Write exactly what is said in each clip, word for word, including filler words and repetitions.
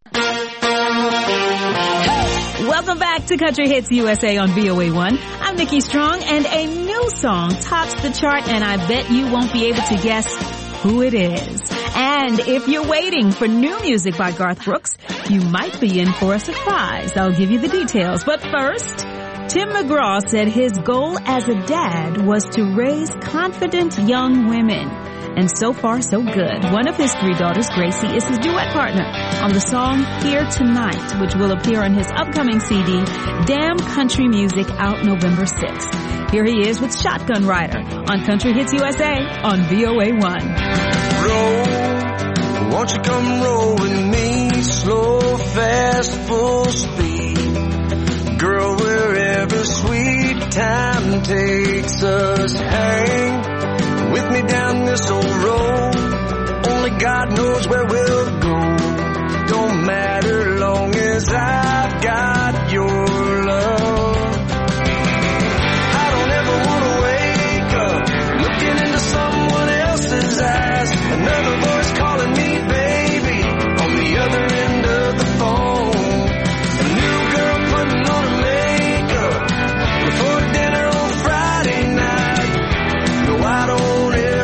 Welcome back to Country Hits U S A on V O A one. I'm Nikki Strong, and a new song tops the chart, and I bet you won't be able to guess who it is. And if you're waiting for new music by Garth Brooks, you might be in for a surprise. I'll give you the details. But first, Tim McGraw said his goal as a dad was to raise confident young women. And so far, so good. One of his three daughters, Gracie, is his duet partner on the song Here Tonight, which will appear on his upcoming C D, Damn Country Music, out November sixth. Here he is with Shotgun Rider on Country Hits U S A on V O A one. Roll, won't you come roll with me? Slow, fast, full speed. Girl, wherever sweet time takes us, hang with me down this old road. Only God knows where we'll go. Don't matter long as I've got your love. I don't ever want to wake up looking into someone else's eyes. Another voice calling me baby on the other end of the phone. A new girl putting on her makeup before dinner on Friday night. No, I don't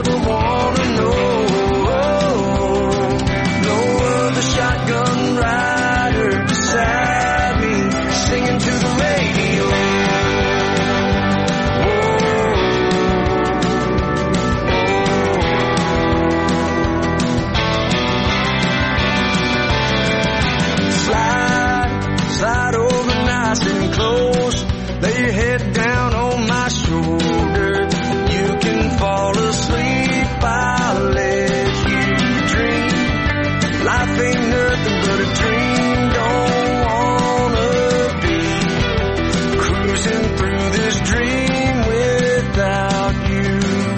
shotgun rider beside me, singing to the radio. Slide, slide over nice and close. Lay your head down on my shoulder. You can fall asleep, I'll let you dream. Life ain't nothing but a dream, don't wanna be cruising through this dream without you.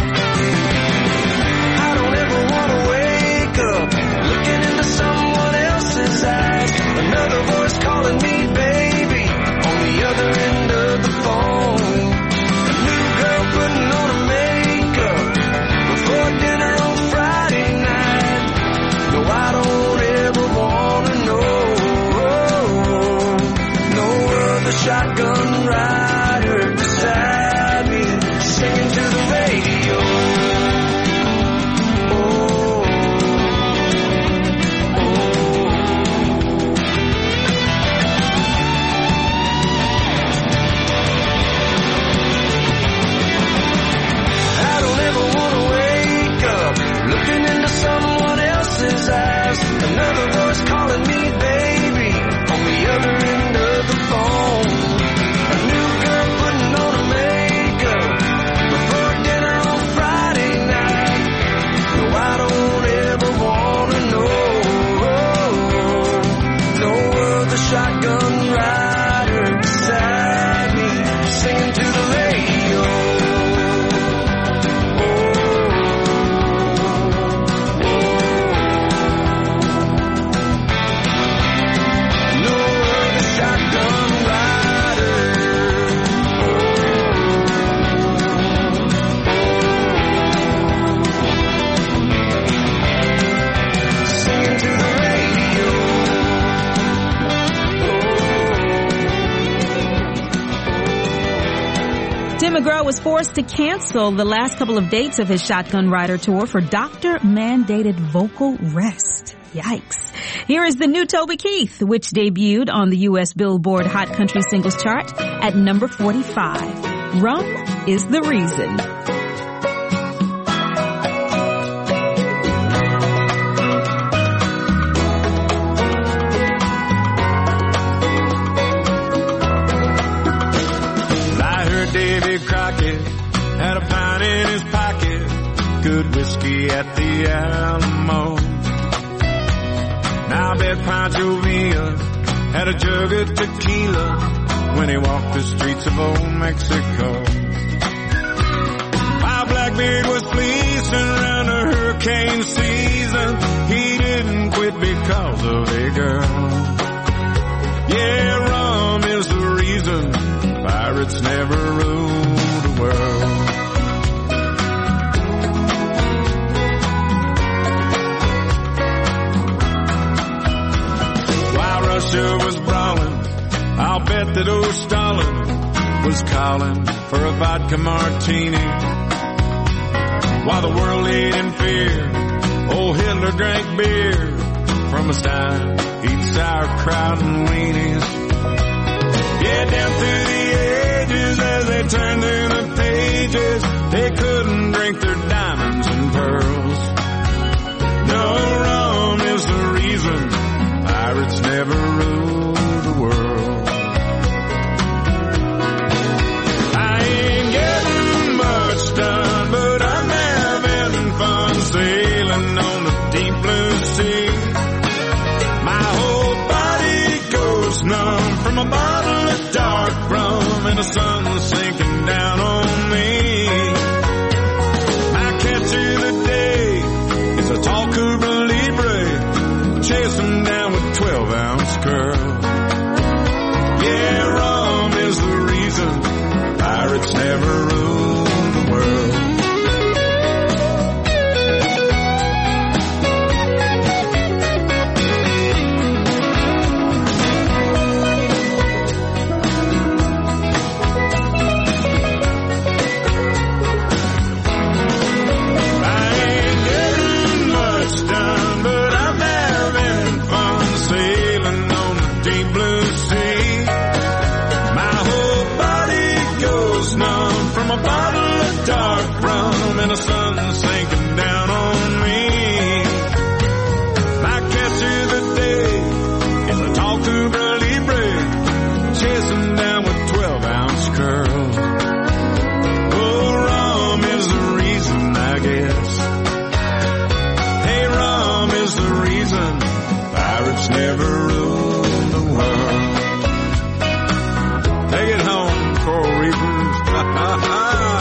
I don't ever wanna wake up looking into someone else's eyes. Another voice calling me baby on the other end of the phone. A new girl putting on her makeup before dinner on Friday night. No, I don't ever wanna know. No other shotgun rider beside me, singing to the radio. Oh, I don't ever wanna wake up looking into someone else's eyes. Another voice calling me baby on the other end of the phone. A new girl putting on her makeup before dinner on Friday night. No, I don't ever wanna know. No other shotgun rider beside me, singing to the radio. Tim McGraw was forced to cancel the last couple of dates of his Shotgun Rider tour for doctor-mandated vocal rest. Yikes. Here is the new Toby Keith, which debuted on the U S Billboard Hot Country Singles Chart at number forty-five. Rum is the reason. Davy Crockett had a pint in his pocket, good whiskey at the Alamo. Now I bet Pancho Villa had a jug of tequila when he walked the streets of old Mexico. While Blackbeard was fleecing around the hurricane season, he didn't quit because of a girl. Yeah, rum is the reason pirates never ruled the world. Russia was brawling, I'll bet that old Stalin was calling for a vodka martini. While the world ate in fear, old Hitler drank beer from a stein, eat sauerkraut and weenies. Yeah, down through the ages as they turned through the pages, they couldn't drink their diamonds and pearls. No, rum is the reason pirates never ruled the world. I ain't getting much done, but I'm having fun sailing on the deep blue sea. My whole body goes numb from a bottle of dark rum and the sun sinking down on me. My catch of the day is a tall Cuba Libre, chase 'em down with twelve ounce curl. Yeah, rum is the reason pirates never ruled the world. Dark rum and the sun sinking down on me. My catch of the day is a tall Cuba Libre, chasing down with twelve ounce curls. Oh, rum is the reason, I guess. Hey, rum is the reason pirates never ruled the world. Take it home, Coral Reefers. Ha ha ha.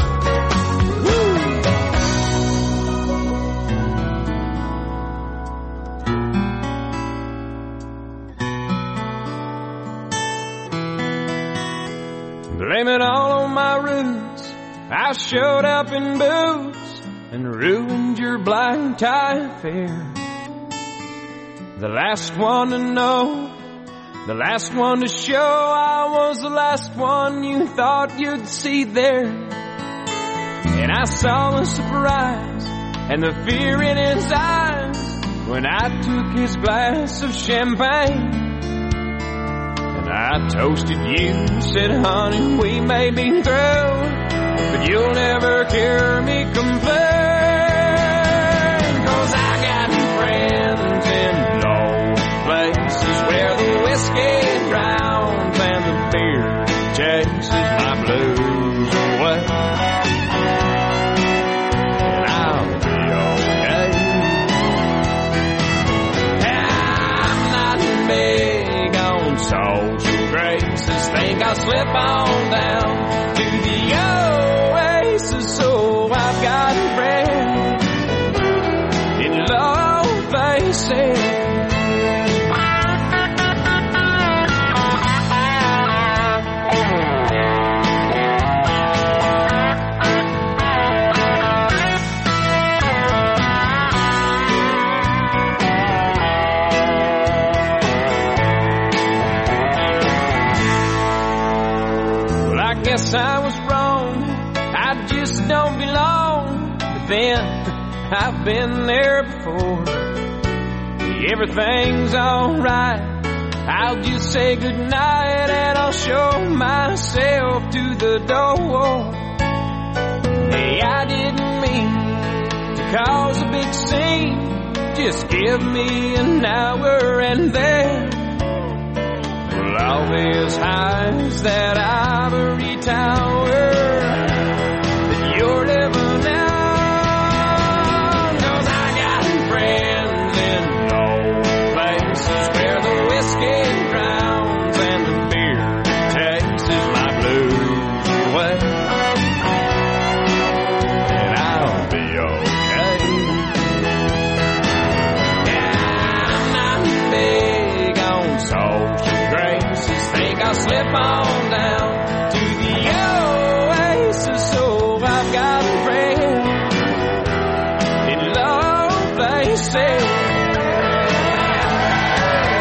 Blame it all on my roots. I showed up in boots and ruined your black tie affair. The last one to know, the last one to show, I was the last one you thought you'd see there. And I saw the surprise and the fear in his eyes when I took his glass of champagne. I toasted you, said, honey, we may be through, but you'll never hear me complain. 'Cause I got friends in low places where the whiskey drowns and the beer chases my blues away. And I'll be okay. I'm not big on social graces, think I'll slip on down to the oasis. So I've got friends in low places. Guess I was wrong, I just don't belong. But then, I've been there before. Everything's alright, I'll just say goodnight and I'll show myself to the door. Hey, I didn't mean to cause a big scene, just give me an hour and then all these highs that ivory tower that you're living on. 'Cause I got friends in low places where the whiskey drowns and the beer chases my blues away. And I'll be okay. Yeah, I'm not big on social graces, think I'll slip on down to the oasis. So I've got friends in low places.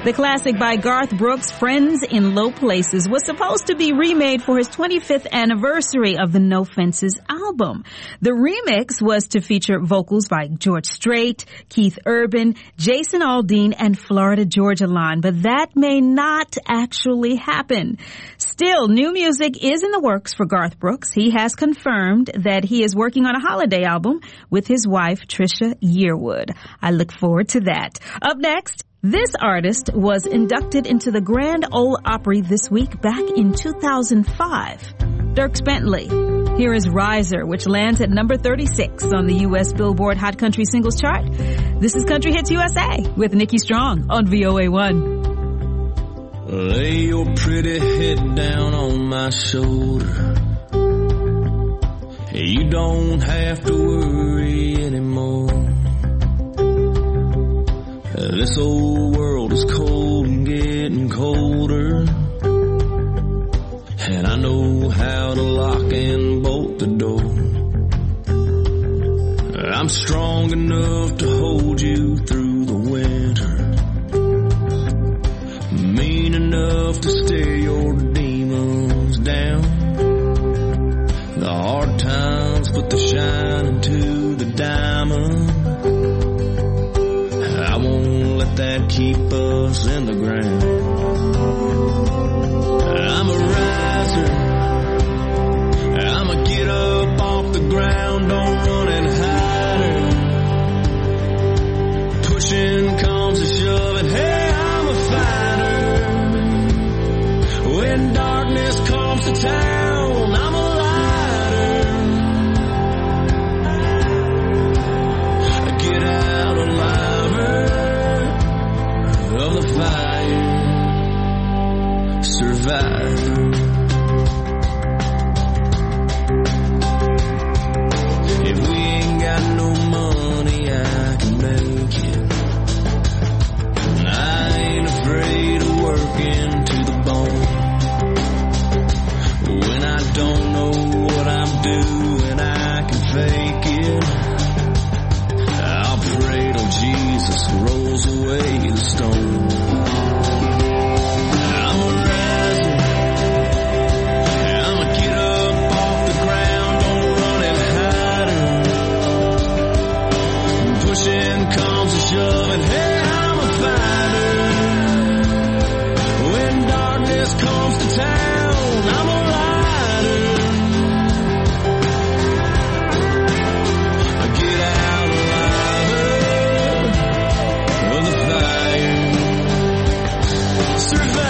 The classic by Garth Brooks, Friends in Low Places, was supposed to be remade for his twenty-fifth anniversary of the No Fences album. The remix was to feature vocals by George Strait, Keith Urban, Jason Aldean, and Florida Georgia Line, but that may not actually happen. Still, new music is in the works for Garth Brooks. He has confirmed that he is working on a holiday album with his wife, Trisha Yearwood. I look forward to that. Up next, this artist was inducted into the Grand Ole Opry this week back in two thousand five. Dierks Bentley. Here is Riser, which lands at number thirty-six on the U S Billboard Hot Country Singles Chart. This is Country Hits U S A with Nikki Strong on V O A one. Lay your pretty head down on my shoulder. You don't have to worry anymore. This old world is cold and getting colder, and I know how to lock and bolt the door. I'm strong enough to hold you through the winter, mean enough to stare your demons down. The hard times put the shine into the diamond. I won't let that keep us in the ground. I'm a riser. I'ma get up off the ground, don't run and hide. Pushing comes to shoving, hey, I'm a fighter. When darkness comes to town, I'm a lighter. I get out alive of the fire, survive. If we ain't got no money, I can make it. I ain't afraid of working to the bone. When I don't know what I'm doing, I can fake it. I'll pray till Jesus rolls away the stone. I'm a riser. I'ma get up off the ground, don't run and hide. Pushing comes to shoving, hey, I'm a fighter. When darkness comes to town, I'm a lighter. I get out alive of the fire, survive.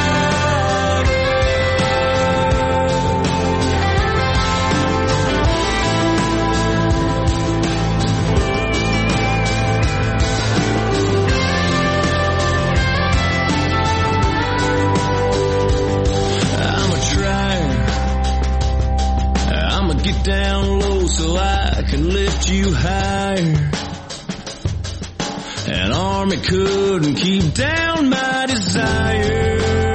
I'm a trier. I'ma get down low so I can lift you higher. An army couldn't keep down my desire.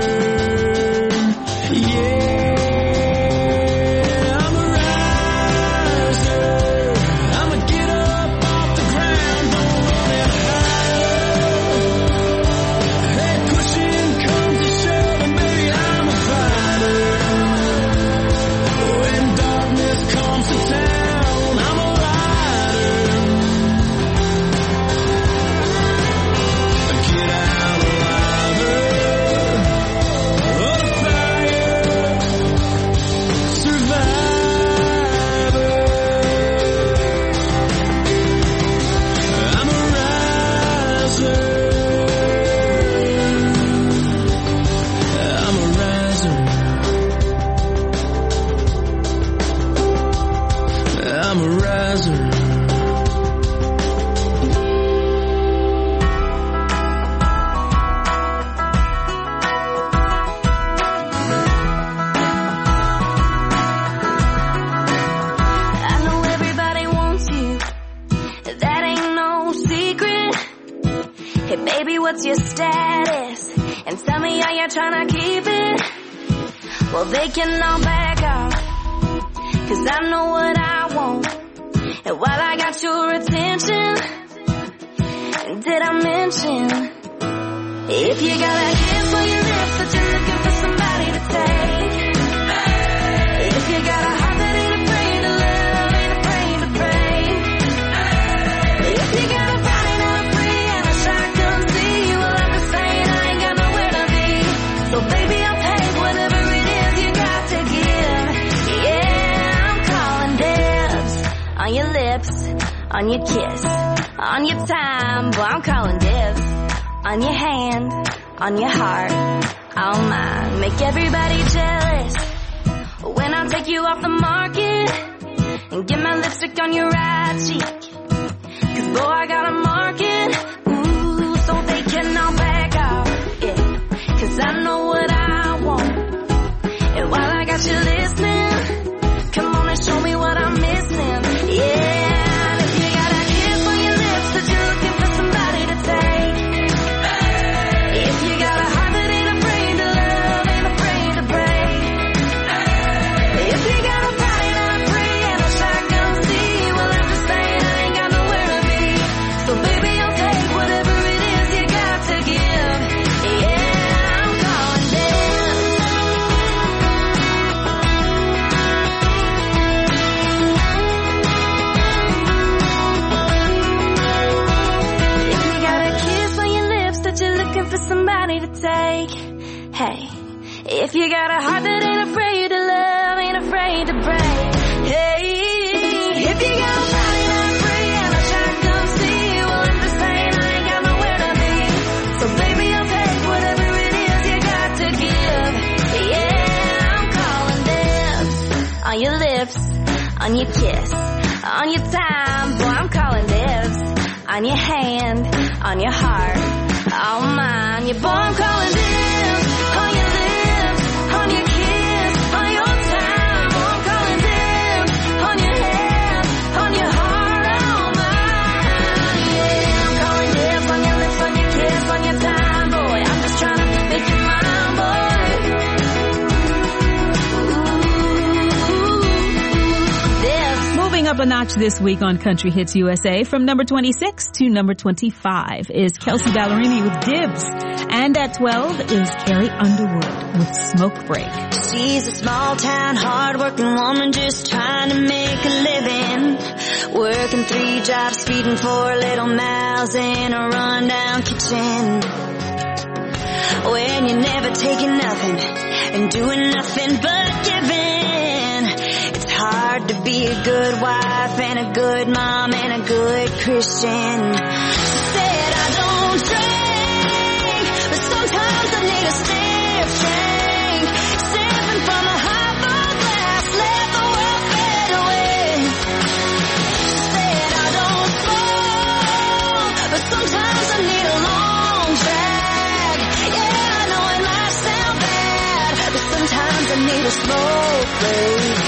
Yeah, I'm a riser. I'ma get up off the ground, don't run and hide. Hey, pushing comes to shoving, baby, I'm a fighter. When darkness comes to town, I'm a lighter. Get out alive of the fire, survivor. I'm a riser. I'm a riser. I'm a riser. I know everybody wants you, that ain't no secret. Hey baby, what's your status? And tell me how you're trying to keep it. Well, they can all back off, cause I know what I want. And while I got your attention, did I mention If you got a kiss on your lips that you're looking for somebody to take. If you got a heart that ain't afraid to love, ain't afraid to break. If you got a body not free and a shotgun see, well, I'm just saying I ain't got nowhere to be. So baby, I'll take whatever it is you got to give. Yeah, I'm calling dibs on your lips, on your kiss, on your time. Boy, I'm calling dibs on your hand, on your heart, on mine. Make everybody jealous when I take you off the market and get my lipstick on your right cheek. Cause boy, I got a market, ooh, so they cannot back off, yeah. Cause I know what I want. And while I got you listening, come on and show me what I'm missing, yeah. And if you got a kiss on your lips that you're looking for somebody to take. If you got a heart that ain't afraid to love, ain't afraid to break. If you got a body not free and a shotgun see, well, I'm just saying I ain't got nowhere to be. So baby, I'll take whatever it is you got to give. Yeah, I'm calling dibs. If you got a kiss on your lips that you're looking for somebody to take. Hey, if you got a heart that ain't afraid to love, ain't afraid to break. Hey, if you got a body not free and a shotgun see, well, I'm just saying I ain't got nowhere to be. So baby, I'll take whatever it is you got to give. Yeah, I'm calling dibs on your lips, on your kiss, on your time. Boy, I'm calling dibs on your hand, on your heart, on mine. Yeah, boy, I'm calling dibs on your lips, on your kiss, on your time. Boy, I'm calling dibs on your hand, on your heart, on mine. Yeah, I'm calling dibs on your lips, on your kiss, on your time. Boy, I'm just trying to make you mine, boy. Ooh, dibs. Moving up a notch this week on Country Hits U S A, from number twenty-six to number twenty-five is Kelsey Ballerini with Dibs. And at twelve is Carrie Underwood with Smoke Break. She's a small town, hard-working woman just trying to make a living. Working three jobs, feeding four little mouths in a rundown kitchen. When you're never taking nothing and doing nothing but giving, it's hard to be a good wife and a good mom and a good Christian. She said, I don't drink, but sometimes I need a stiff drink. Sipping from a highball glass, let the world fade away. She said, I don't smoke, but sometimes I need a long drag. Yeah, I know it might sound bad, but sometimes I need a smoke break.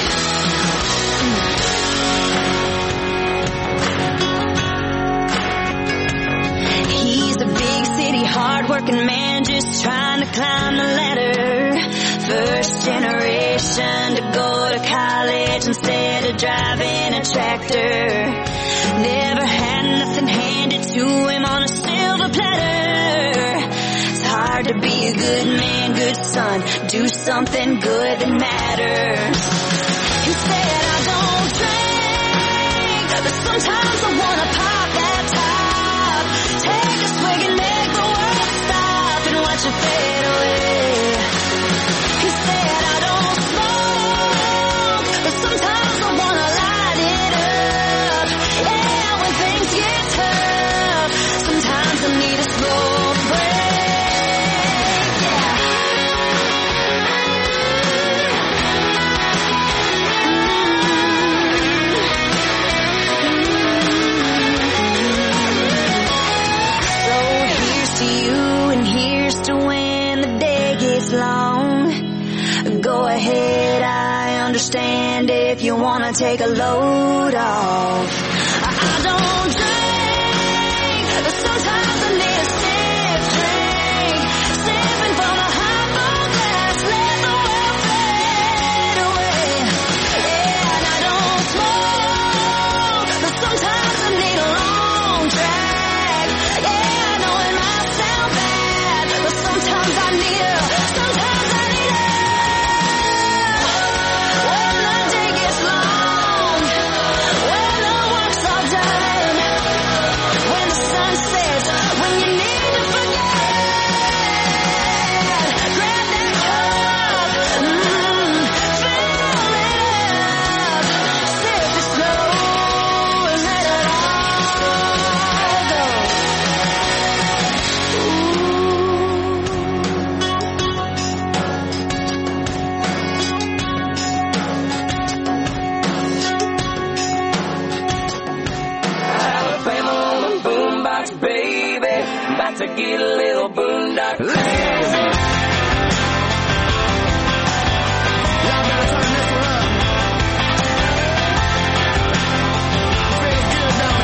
Hard-working man just trying to climb the ladder. First generation to go to college instead of driving a tractor. Never had nothing handed to him on a silver platter. It's hard to be a good man, good son, do something good that matters. He said, I don't drink, but sometimes I wanna pop that top. Take a swig and make the world stop and watch it fade away. He said, I don't smoke, but sometimes I wanna light it up. Yeah, when things get tough, sometimes I need a smoke break. Yeah. Long. Go ahead, I understand if you wanna take a load off. I, I don't drink, but sometimes I need a stiff drink. Sipping from a highball glass, let the world fade away. Yeah, and I don't smoke, but sometimes I need a long drag. Yeah, I know it might sound bad, baby. About to get a little boondock crazy. Y'all gotta turn this one up. Feels good, don't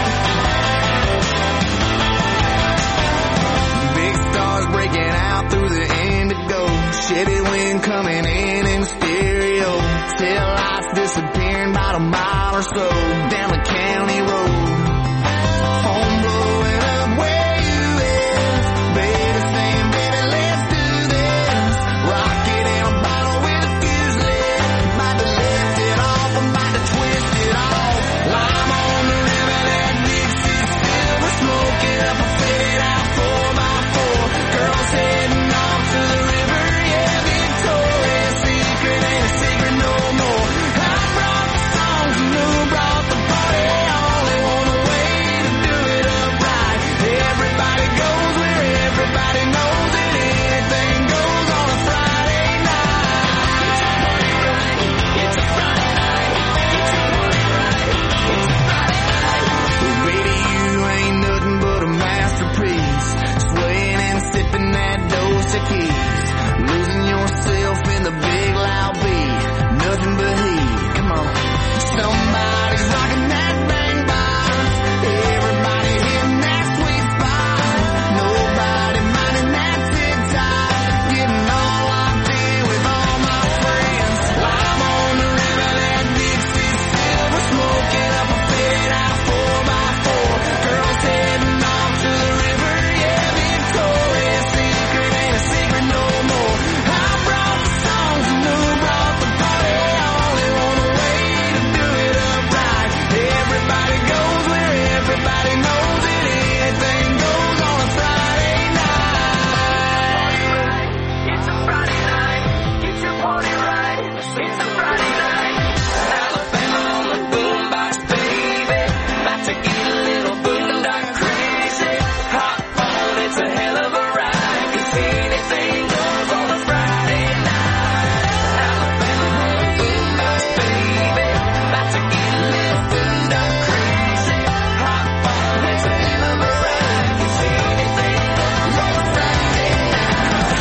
it? Big stars breaking out through the indigo. Chevy wind coming in in stereo. Tail lights disappearing about a mile or so down the county road. Home blowing up where you is. Baby saying, baby, let's do this. Rocket in a bottle with a fuse lit. About to lift it off, I'm about to twist it off. Lime on the river, that Dixie's filled with smoke. It up a faded out four by four. Girls heading off to the river, yeah, Victoria's Secret ain't a secret no more. I brought the songs and who brought the party? Only want a way to do it up right. Everybody goes where everybody knows it. Anything goes on a Friday night. It's a Friday night. It's a party right. It's a Friday night. Well, baby, you ain't nothing but a masterpiece. Swaying and sipping that dose of keys. Losing yourself in the big loud beat. Nothing but heat. Come on. Somebody's rocking that bang bottom. Everybody hitting that sweet spot. Nobody minding that tick tock. Getting all locked in with all my friends. Lime on the river, that Dixie's silver. Smoking up a fade out four by four. Girls heading off to the river, yeah, Victoria's Secret ain't a secret no more. I brought the songs and who brought the party? Only want a way to do it up right. Everybody goes where everybody knows it. Anything goes on a Friday night. It's a Friday night. Get your party right. It's a Friday night. Alabama on the boombox, baby. About to get a little boondock crazy. Hop on, it's a hell of a ride. 'Cause anything goes on a Friday night. Alabama on the boombox, baby. About to get a little boondock crazy. Hop on, it's a hell of a ride. 'Cause anything goes on a Friday night.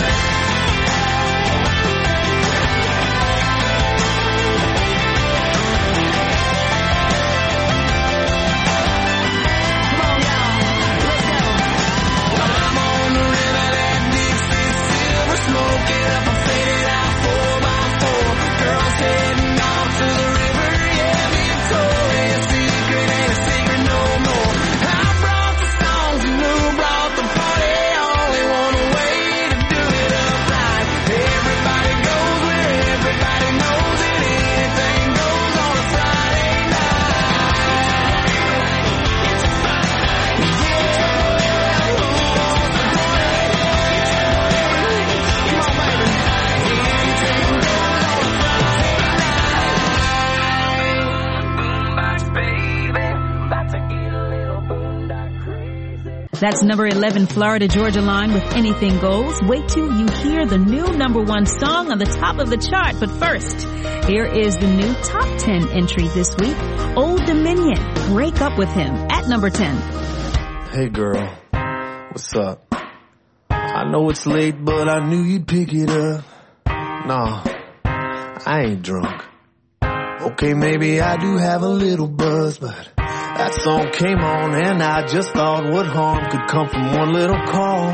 Come on, y'all. Let's go. I'm on the river, that Dixie's silver. Smoking up a faded out four by four. Girls heading off to the river, yeah, Victoria's Secret ain't a secret no more. I brought the songs and who brought the party? Only want a way to do it up right. Everybody goes where everybody knows it. Anything goes on a Friday night. It's a Friday night. Yeah, who wants to party? Come on, baby. Anything goes on a Friday night. Boombox, baby. About to get a little boondock crazy. That's number eleven, Florida Georgia Line with Anything Goes. Wait till you hear the new number one song on the top of the chart. But first, here is the new top ten entry this week. Old Dominion, Break Up With Him, at number ten. Hey girl, what's up? I know it's late, but I knew you'd pick it up. Nah, I ain't drunk. Okay, maybe I do have a little buzz, but that song came on and I just thought what harm could come from one little call.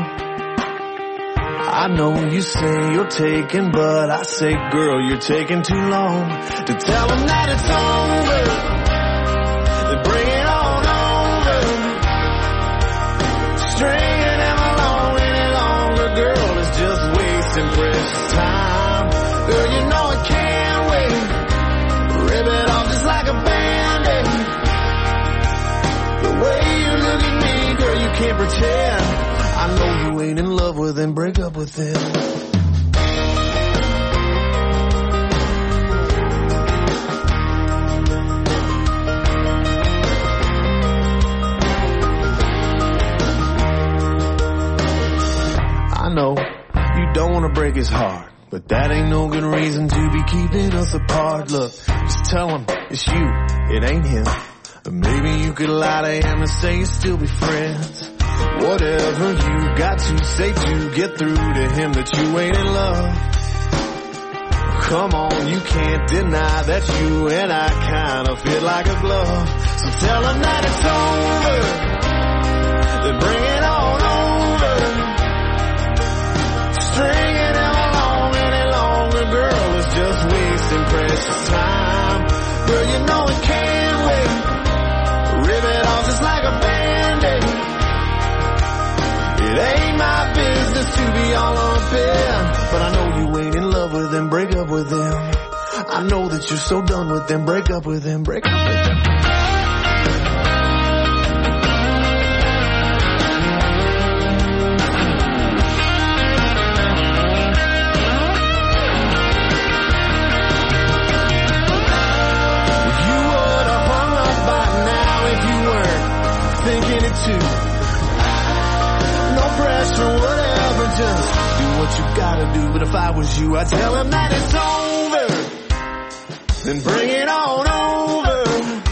I know you say you're taking, but I say, girl, you're taking too long to tell them that it's over. Then bring it on over. Stringing them along any longer, girl, is just wasting precious time. Girl, you know it can't wait. Rip it off just like a band-aid. The way you look at me, girl, you can't pretend. I know you ain't in love with him, break up with him. I know you don't want to break his heart, but that ain't no good reason to be keeping us apart. Look, just tell him it's you, it ain't him. Or maybe you could lie to him and say you still be friends. Whatever you got to say to get through to him that you ain't in love. Come on, you can't deny that you and I kinda fit like a glove. So tell him that it's over, then bring it on over. Stringing him along any longer, girl, is just wasting precious time. Girl, you know it can't wait. Rip it off just like a band-aid. It ain't my business to be all up in, but I know you ain't in love with him, break up with him. I know that you're so done with him, break up with him, break up with him. You would have hung up by now if you weren't thinking it too. No pressure, whatever, just do what you gotta do. But if I was you, I'd tell him that it's over, then bring it on over.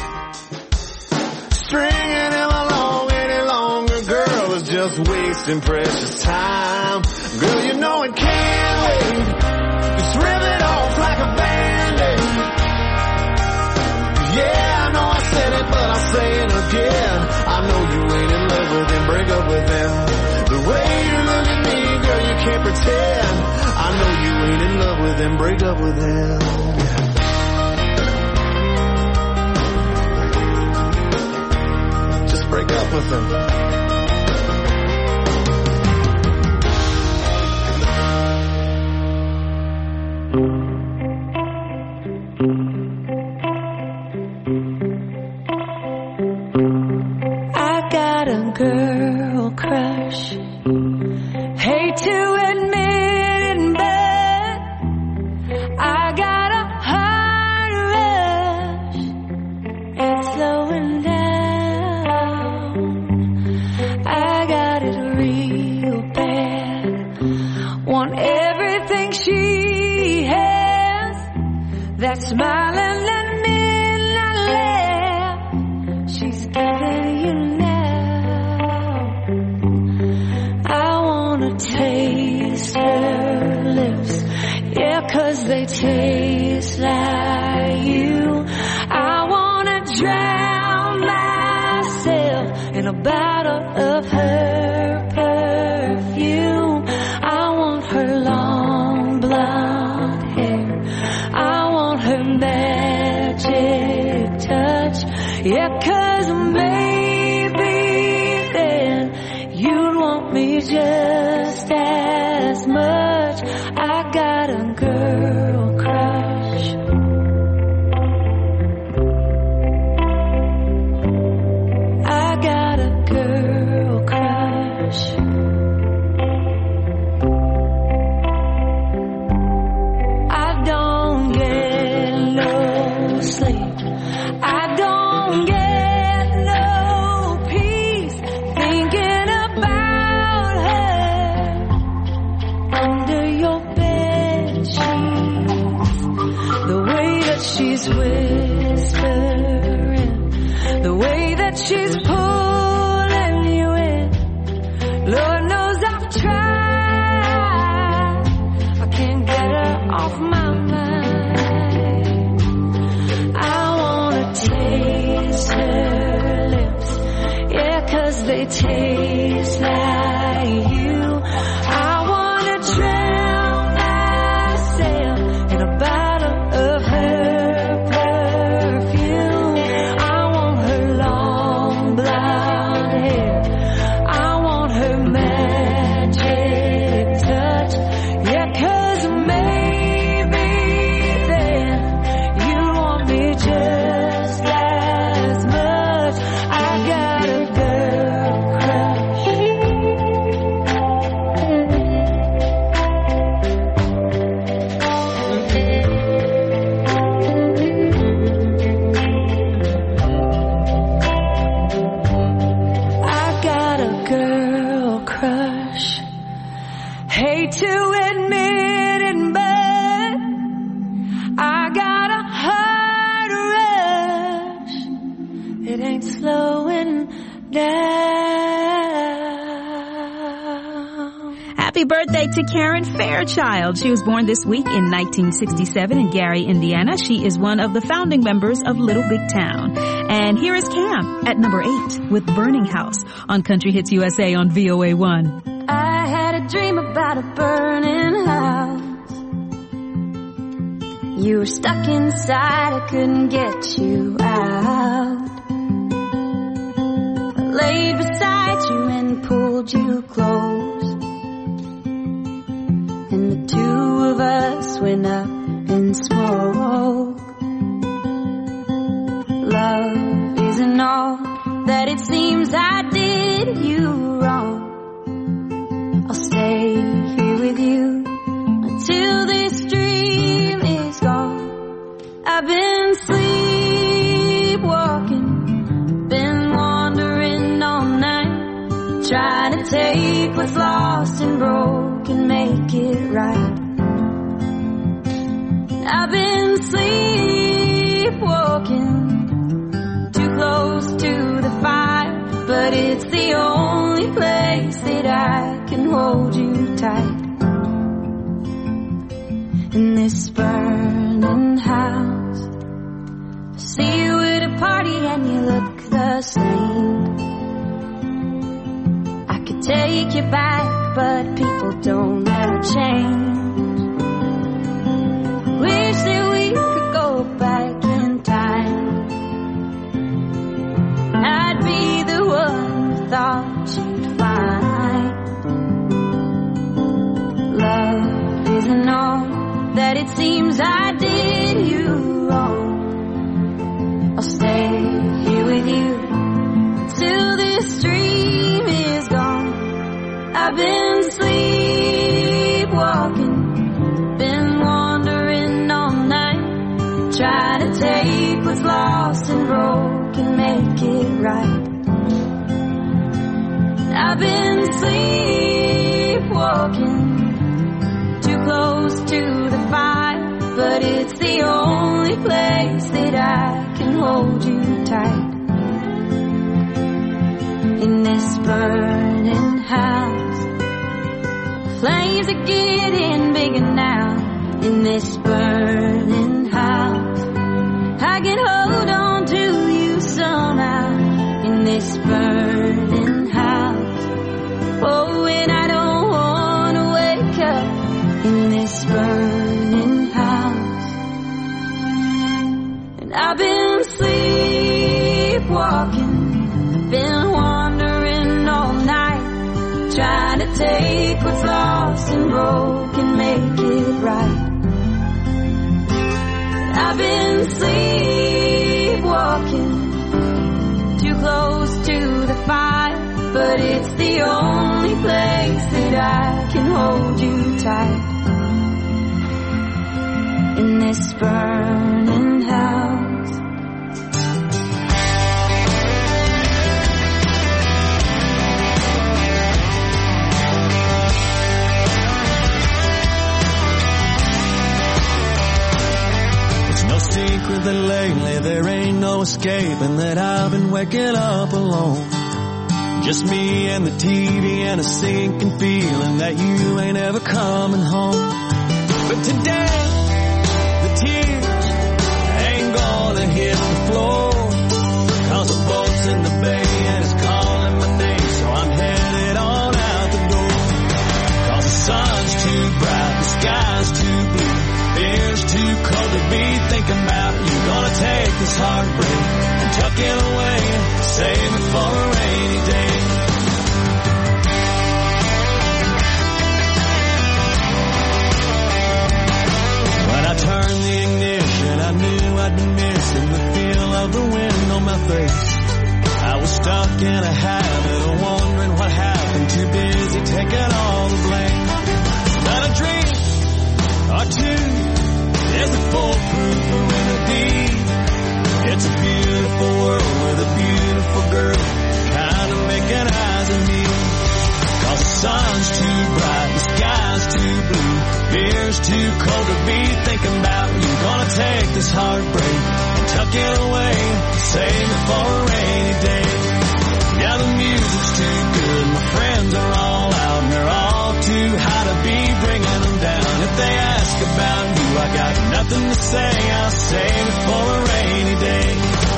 Stringing him along any longer, girl, is just wasting precious time. Girl, you know it can't wait. Just rip it off like a band-aid. Yeah, I know I said it, but I'll say it again. I know you ain't in love with him, break up with him. The way you look at me, girl, you can't pretend. I know you ain't in love with him, break up with him. Just break up with him. I got a girl crush. Hate to admit it, but I got a heart rush. It's slowing down. I got it real bad. Want everything she has. That smiling and midnight laugh. She's giving you now. I wanna taste her lips, yeah, 'cause they taste like you. I wanna drown myself in a bottle of her perfume. I want her long blonde hair. I want her magic touch, yeah, 'cause maybe then you'd want me just as much. I got a girl crush. I got a girl crush. I don't get no sleep. I don't get no peace thinking about her under your bed sheets. The way that she's whispering, the way that she's pulling you in. Lord knows I've tried. I can't get her off my mind. I wanna taste her lips, yeah, 'cause they taste like you. I wanna drown myself in a bottle of her perfume. I want her long blonde hair. I want her magic touch, yeah, 'cause maybe then you want me just as much. I got a girl crush. I got a girl crush. Hate to admit it, but I got a heart rush. It ain't slowing down. Happy birthday to Karen Fairchild. She was born this week in nineteen sixty-seven in Gary, Indiana. She is one of the founding members of Little Big Town. And here is Cam at number eight with Burning House on Country Hits U S A on V O A one. I had a dream about a burning house. You were stuck inside, I couldn't get you out. I laid beside you and pulled you close, and the two of us went up in smoke. Love isn't all that it seems. I did you wrong. I'll stay here with you until this dream is gone. I've been sleepwalking, been wandering all night, trying to take what's lost and broken, make it right. I've been sleepwalking, too close to the fire, but it's the only place that I can hold you tight. In this burning house, I see you at a party and you look the same. I could take you back, but people don't ever change. Wish that we could go back in time. I'd be the one who thought you'd find. Love isn't all that it seems. I did you wrong. I'll stay here with you till this dream is gone. I've been sleepwalking, been wandering all night, trying to take what's lost and broken, make it right. I've been sleepwalking, too close to the fire, but it's the only place that I can hold you tight. In this burning house, flames are getting bigger now. In this burning house, I can hold on to you somehow. In this burning house, oh, and I don't wanna wake up. In this burning house, and I've been sleepwalking, been wandering all night, trying to take what's lost and broken, make it right. I've been sleepwalking, too close to the fire, but it's the only place that I can hold you tight. In this burning house. Secret that lately there ain't no escaping that I've been waking up alone. Just me and the T V and a sinking feeling that you ain't ever coming home. But today, the tears ain't gonna hit the floor, 'cause the boat's in the bay and it's calling my name, so I'm headed on out the door. 'Cause the sun's too bright, the sky's too blue, fear's too cold to be thinking about you. Gonna take this heartbreak and tuck it away, save it for a rainy day. When I turned the ignition, I knew I'd been missing the feel of the wind on my face. I was stuck in a habit of wondering what happened, too busy taking all the blame. Not a dream or two, there's a foolproof remedy. It's a beautiful world with a beautiful girl, kind of making eyes at me. 'Cause the sun's too bright, the sky's too blue, fear's too cold to be thinking about you. Gonna take this heartbreak and tuck it away, save it for a rainy day. Yeah, the music's too good, my friends are all out and they're all too high say, I'll save it for a rainy day.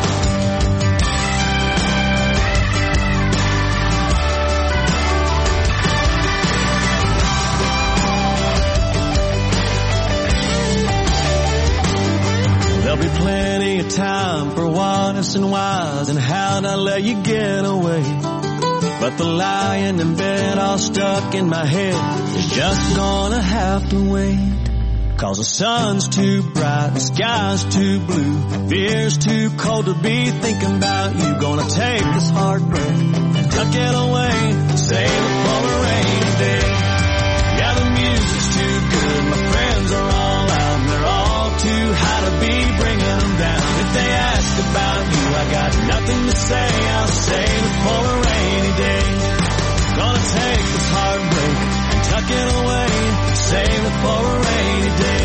There'll be plenty of time for what's and whys and how'd I let you get away. But the lying in bed all stuck in my head is just gonna have to wait. Cause the sun's too bright, the sky's too blue, fear's too cold to be thinking about you. Gonna take this heartbreak and tuck it away, save it for a rainy day. Yeah, the music's too good, my friends are all out, and they're all too high to be bringing them down. If they ask about you, I got nothing to say, I'll save it for a rainy day. Gonna take this heartbreak and tuck it away, save it for a rainy day.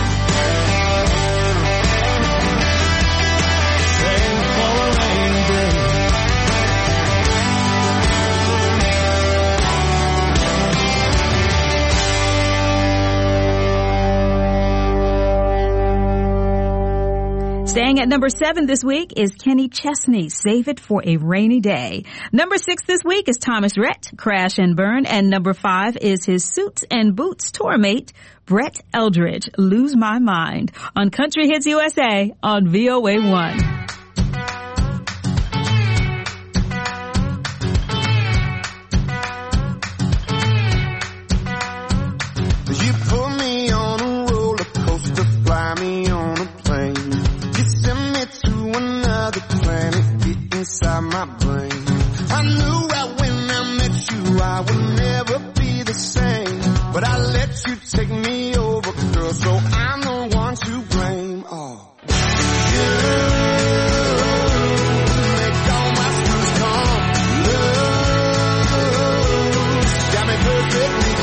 Save it for a rainy day. Staying at number seven this week is Kenny Chesney, Save It for a Rainy Day. Number six this week is Thomas Rhett, Crash and Burn. And number five is his Suits and Boots tour mate, Brett Eldridge, Lose My Mind, on Country Hits U S A on V O A one. You put me on a roller coaster, fly me on a plane. You send me to another planet, get inside my brain. I knew right when I met you I would never be the same. But I let you take me over, girl, so I'm the one to blame. Oh, you make all my screws come loose. Got me perfectly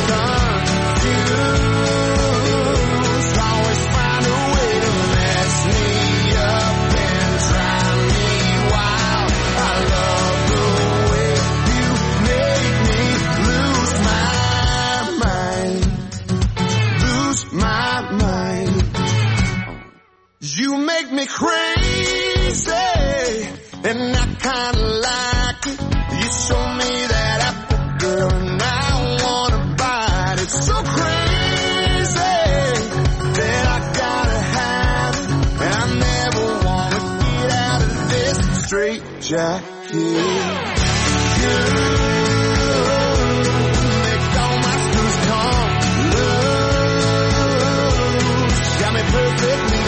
confused. Always find a way to mess me up and drive me wild. I love the way you make me lose my mind. Lose my mind. You make me crazy, and I kinda like it. You show me that apple, girl, and I wanna bite it. So crazy that I gotta have it, and I never wanna get out of this straight jacket. You make all my screws come loose. Got me perfectly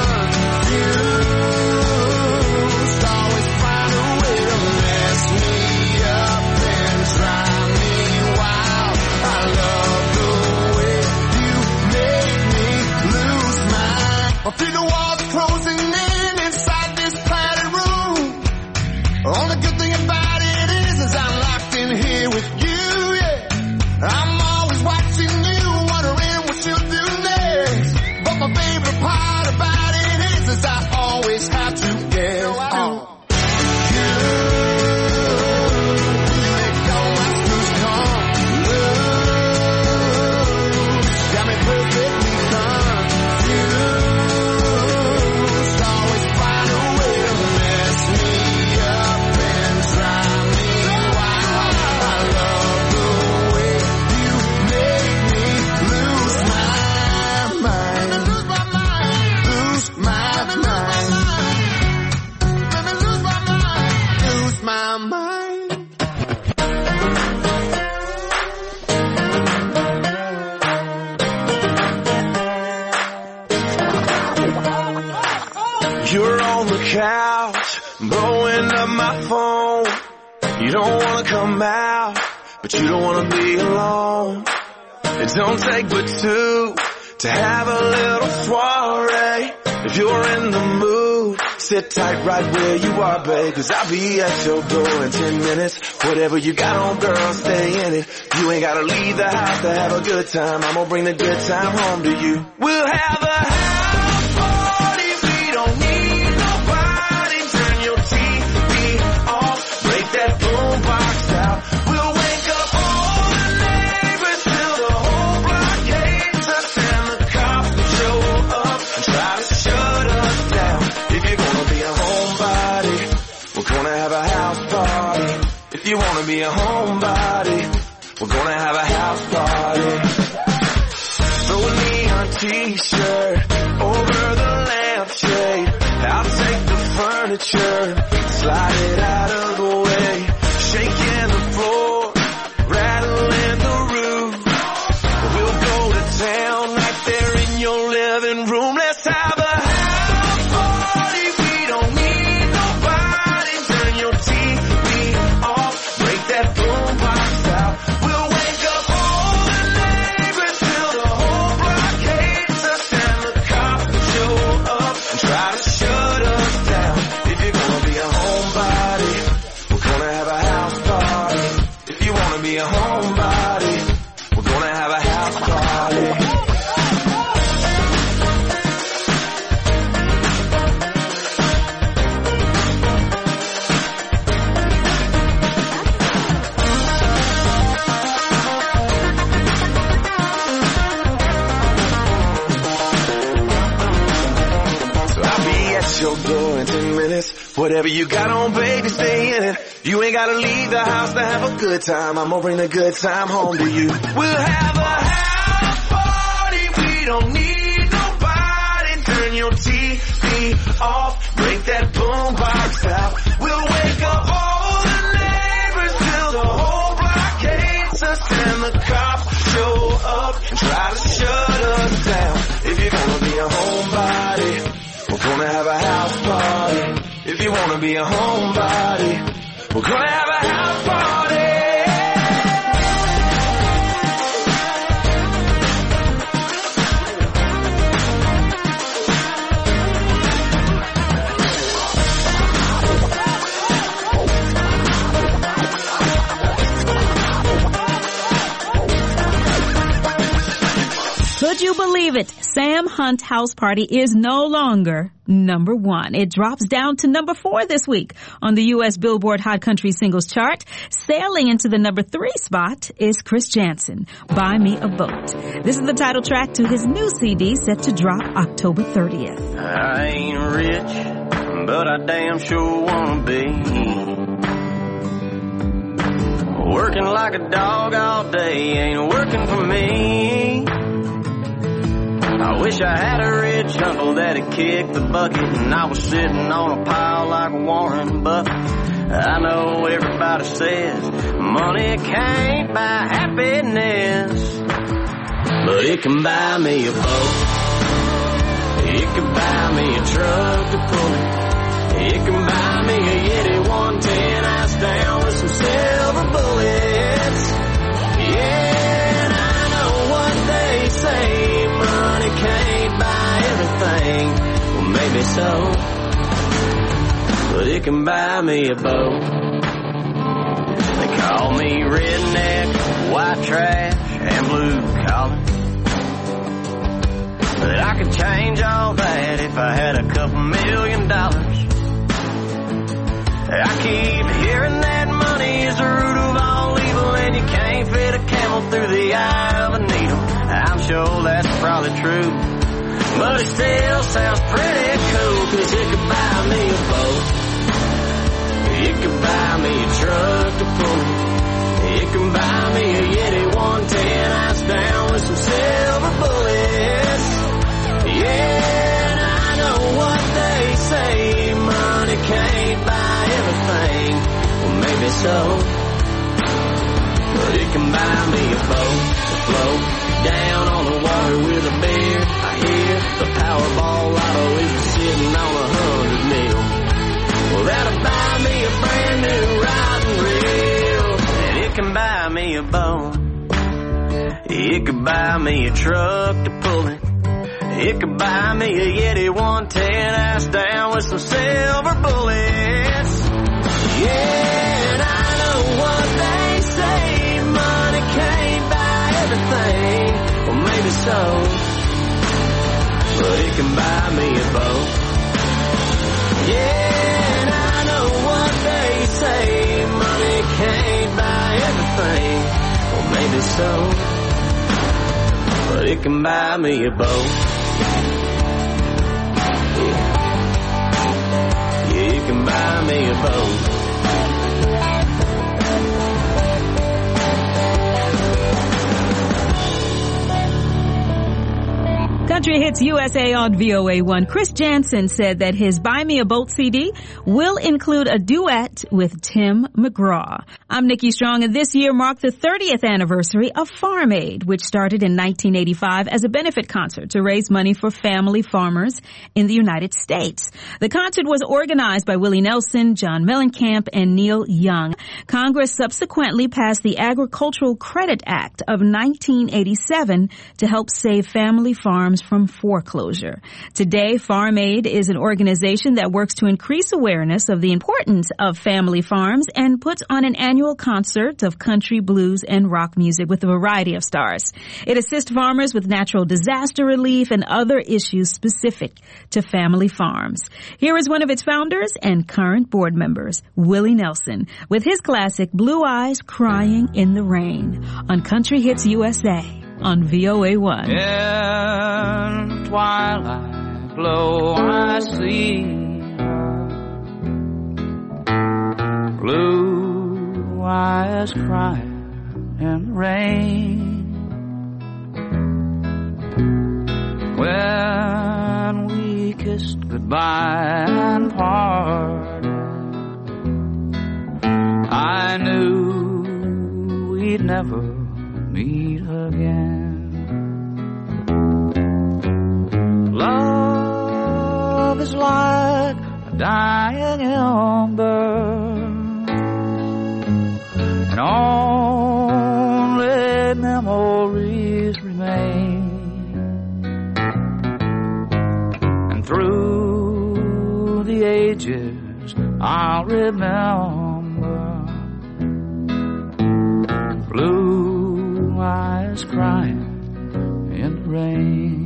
confused. Always find a way to mess me up and drive me wild. I love the way you make me lose my. I feel the walls closing in inside this padded room. Only good thing about it is, is I'm locked in here with you, yeah. I'm always watching you, wondering what you'll do next. But my favorite part about it is, is I always have to guess. Oh. You make all my screws come loose. Got me perfectly confused. Always find a way to mess me up and drive me wild. I love the way you make me lose my mind. Lose my mind. Lose my mind. Let me lose my mind. Lose my mind. You're on the couch, blowing up my phone. You don't wanna come out, but you don't wanna be alone. It don't take but two to have a little soiree. If you're in the mood, sit tight right where you are, babe, 'cause I'll be at your door in ten minutes. Whatever you got on, girl, stay in it. You ain't gotta leave the house to have a good time. I'm gonna bring the good time home to you. We'll have a house party, we don't need nobody. Turn your T V off, break that boombox out. We'll wake up all the neighbors till the whole block hates us, and the cops will show up and try to We're gonna have a house party. Throw a neon t-shirt over the lampshade. I'll take the furniture, slide it out of the way. Shaking the floor, rattling the roof. We'll go to town right there in your living room. Let's have a house party. We don't need nobody. Turn your T V off, break that boombox out. We'll wake up all the neighbors till the whole block hates us, and the cops will show up and try to shut us down. If you're gonna be a homebody, we're gonna have a house party. If you wanna be a homebody, we're gonna have a house party. Your door in ten minutes. Whatever you got on, baby, stay in it. You ain't gotta leave the house to have a good time. I'm gonna bring the good time home to you. We'll have a house party. We don't need nobody. Turn your T V off, break that boombox out. We'll wake up all the neighbors till the whole block hates us, and the cops show up and try to shut us down. If you're gonna be a homebody, we're gonna have a house party. If you wanna be a homebody, we're gonna have a house party. Could you believe it? Sam Hunt House Party is no longer number one. It drops down to number four this week on the U S Billboard Hot Country Singles Chart. Sailing into the number three spot is Chris Janson, Buy Me a Boat. This is the title track to his new C D set to drop October thirtieth. I ain't rich, but I damn sure wanna be. Working like a dog all day ain't working for me. I wish I had a rich uncle that'd kick the bucket and I was sitting on a pile like Warren Buffett. I know everybody says money can't buy happiness, but it can buy me a boat. It can buy me a truck to pull it. It can buy me a Yeti one ten ice down with some silver bullets. Yeah, and I know what they say, money can't buy everything. Well, maybe so, but it can buy me a boat. They call me redneck, white trash, and blue collar, but I could change all that if I had a couple million dollars. I keep hearing that money is the root of all evil, and you can't fit a camel through the eye of a needle. I'm sure that's probably true, but it still sounds pretty cool, 'cause it could buy me a boat. It could buy me a truck to pull it. It can buy me a Yeti one ten ice down with some silver bullets. Yeah, and I know what they say, money can't buy everything. Well, maybe so, but it can buy me a boat to float down on the water with a beer. I hear the Powerball lotto is sitting on a hundred mil. Well, that'll buy me a brand new rod and reel. And it can buy me a boat. It could buy me a truck to pull it. It could buy me a Yeti one ten ice down with some silver bullets. Yeah, and I know what they say, money can't buy everything. Well, maybe so, but it can buy me a boat. Yeah, and I know what they say, money can't buy everything. Well, maybe so, but it can buy me a boat. Yeah, yeah, it can buy me a boat. Country Hits U S A on V O A one. Chris Jansen said that his Buy Me a Boat C D will include a duet with Tim McGraw. I'm Nikki Strong, and this year marked the thirtieth anniversary of Farm Aid, which started in nineteen eighty-five as a benefit concert to raise money for family farmers in the United States. The concert was organized by Willie Nelson, John Mellencamp, and Neil Young. Congress subsequently passed the Agricultural Credit Act of nineteen eighty-seven to help save family farms from foreclosure. Today, Farm Aid is an organization that works to increase awareness of the importance of family farms and puts on an annual concert of country, blues, and rock music with a variety of stars. It assists farmers with natural disaster relief and other issues specific to family farms. Here is one of its founders and current board members, Willie Nelson, with his classic Blue Eyes Crying in the Rain on Country Hits U S A on V O A one. In the twilight glow I see blue eyes crying in the rain. When we kissed goodbye and parted, I knew we'd never meet again. Love is like a dying ember, and only memories remain. And through the ages I'll remember blue eyes crying in the rain.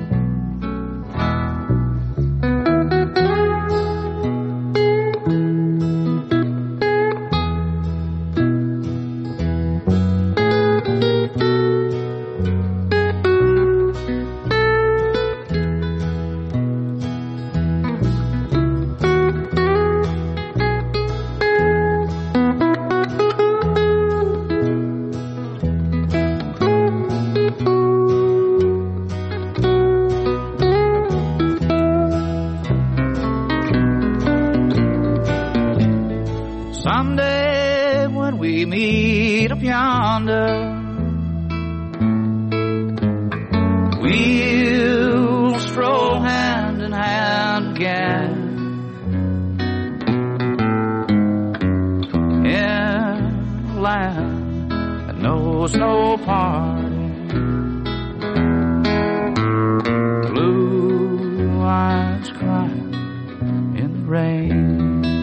Someday when we meet up yonder, we'll stroll hand in hand again in a land that knows no parting. Blue eyes crying in the rain.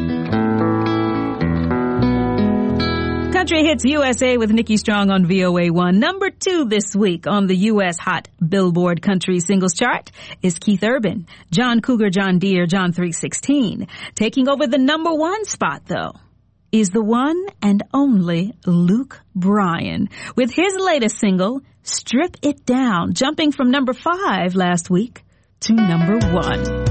Country Hits U S A with Nikki Strong on V O A one. Number two this week on the U S Hot Billboard Country Singles Chart is Keith Urban, John Cougar, John Deere, John three sixteen. Taking over the number one spot, though, is the one and only Luke Bryan with his latest single, Strip It Down, jumping from number five last week to number one.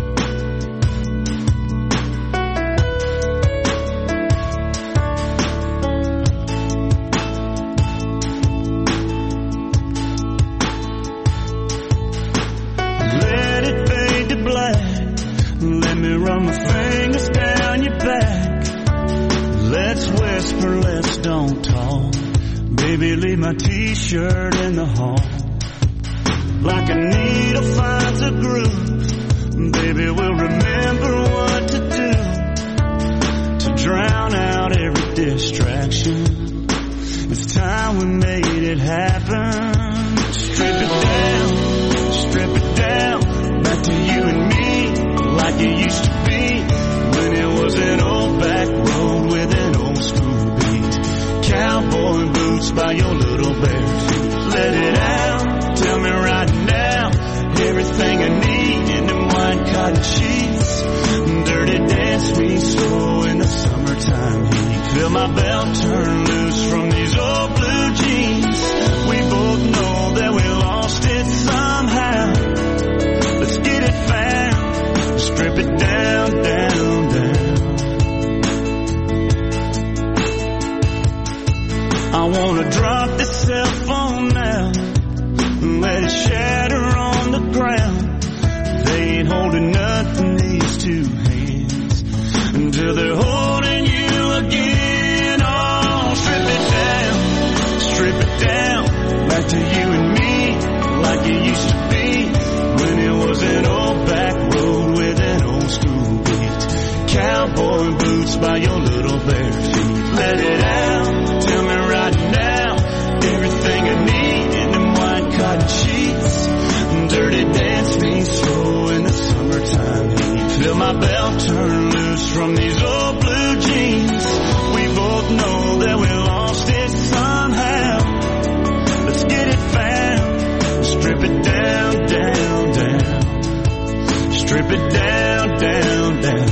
Let me run my fingers down your back. Let's whisper, let's don't talk. Baby, leave my t-shirt in the hall. Like a needle finds a groove, baby, we'll remember what to do to drown out every distraction. It's time we made it happen. Strip it down, strip it down, back to you and me, like it used to be when it was an old back road with an old school beat. Cowboy boots by your little bare feet. Let it out, tell me right now everything I need in them white cotton sheets. Dirty dance me slow in the summertime heat. Feel my belt turn loose from these old blue jeans. We both know that we lost it somehow. Let's get it found. Strip it down, down, down. I wanna drop this cell phone now, let it shatter on the ground. holding nothing these two hands until they're holding you again. Oh, strip it down, strip it down, back to you and me, like it used to be when it was an old back road with an old school beat. Cowboy boots by your little bare feet. Let it out, tell me right now, everything I need in them white cotton sheets. Dirty dance me slow in the summertime heat. Feel my belt turn loose from these old blue jeans. We both know that we lost it somehow. Let's get it found. Strip it down, down, down. Strip it down, down, down.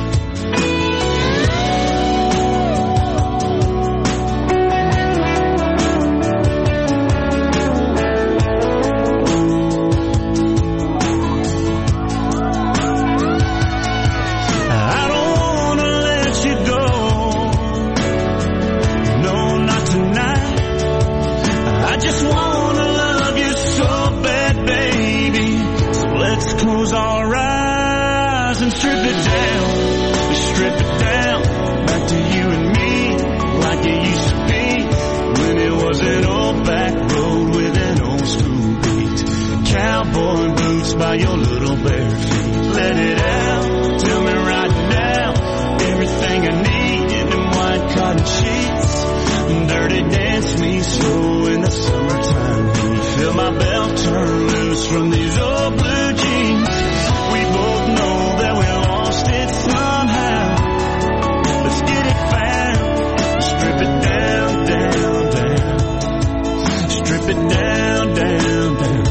Close our eyes and strip it down, strip it down, back to you and me, like it used to be when it was an old back road with an old school beat. Cowboy boots by your little bare feet. Let it out, tell me right now, everything I need in them white cotton sheets. Dirty dance me slow in the summertime heat. Feel my belt turn loose from these old blue jeans. We both know that we lost it somehow. Let's get it found. Strip it down, down, down. Strip it down, down, down.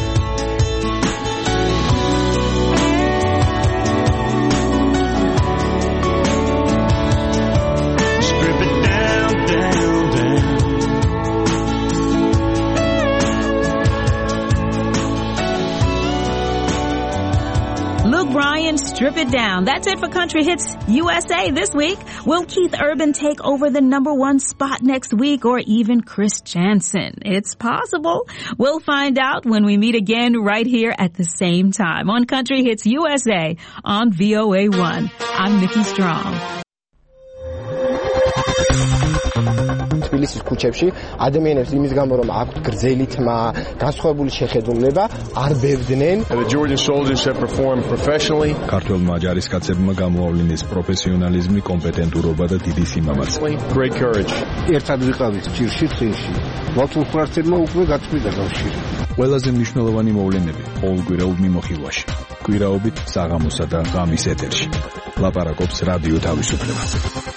Strip it down, down, down. Luke Bryan, Strip It Down. That's it for Country Hits U S A this week. Will Keith Urban take over the number one spot next week, or even Chris Janson? It's possible. We'll find out when we meet again right here at the same time on Country Hits U S A on V O A one. I'm Nikki Strong. თბილისის ქუჩებში ადამიანებს იმის გამო რომ აქვთ გრძელი თმა, განსხვავებული შეხედულება, არ ბევდნენ. The Georgian soldiers have performed professionally. ქართველმა ჯარისკაცებმა გამოავლინეს პროფესიონალიზმი, კომპეტენტურობა და დიდი სიმამაცე. Great courage. ერთად ვიყავით ჭირში, წინში. ლათულფრარცებმა უკვე გაწყვიტა კავშირი. ყველაზე მნიშვნელოვანი მოვლენები ყოველკვირეულ მიმოხილვაში. კვირაობით საღამოსა და ღამის ეთერში. ლაპარაკობს რადიო თავისუფლება.